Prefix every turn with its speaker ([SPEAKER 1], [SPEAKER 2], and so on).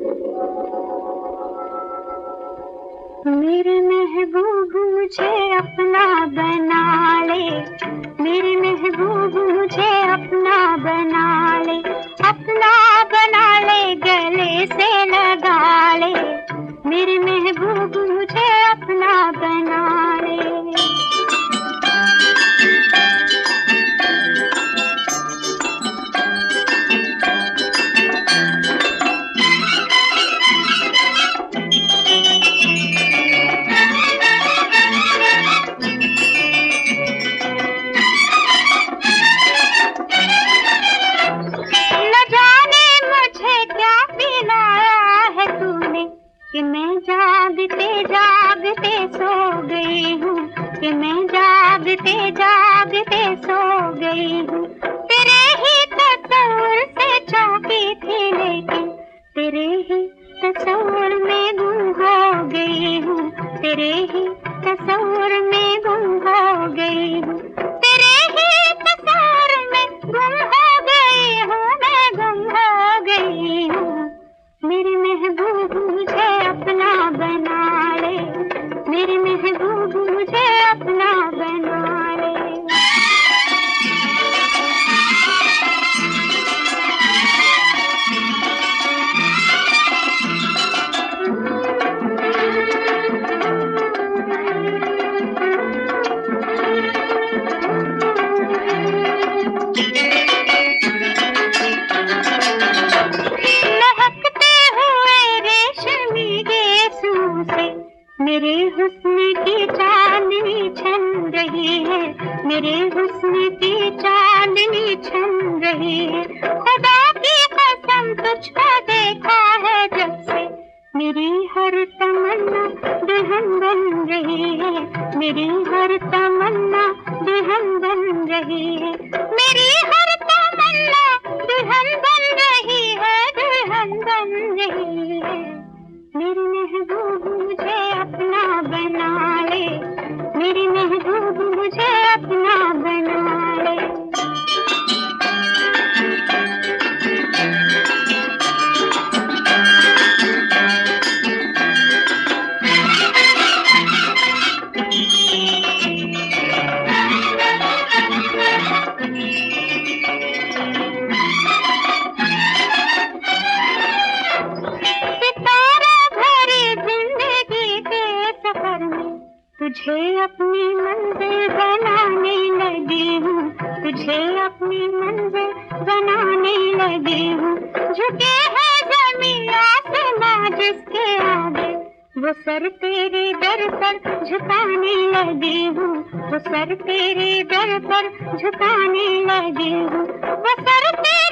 [SPEAKER 1] मेरे महबूब मुझे अपना बना ले, मेरे महबूब मुझे अपना बना ले, अपना बना ले, गले से लगा ले, मेरे महबूब मुझे अपना बना ले। कि मैं जागते जागते सो गई हूँ, कि मैं जागते जागते सो गई हूँ। तेरे ही तस्वीर से चौंकी थी, लेकिन तेरे ही तस्वीर में गुम हो गई हूँ, तेरे ही तस्वीर में गुम हो गई हूँ, तेरे ही तस्वीर में गुम हो गई हूँ, मैं गुम हो गई हूँ। मेरे महबूब मुझे अपना बना ले, मेरे महबूब मुझे अपना बना ले। मेरे हुस्न की चांदनी छन रही है, मेरे हुस्न की चांदनी छन रही है। खुदा की कसम तुझको देखा है जब से, मेरी हर तमन्ना दुल्हन बन रही है, मेरी हर तमन्ना दुल्हन बन रही है, मेरी हर तमन्ना दुल्हन बन रही है, दुल्हन बन रही है। मेरे महबूब मुझे अपना बना ले, मेरे महबूब मुझे अपना बना ले। तुझे अपनी मंजिल बनाने लगी हूँ, तुझे अपनी मंजिल बनाने लगी हूँ। झुके है ज़मीन आसमां जिसके आगे, वो सर तेरे दर पर झुकाने लगी हूँ, वो सर तेरे दर पर झुकाने लगी हूँ, वो सर तेरे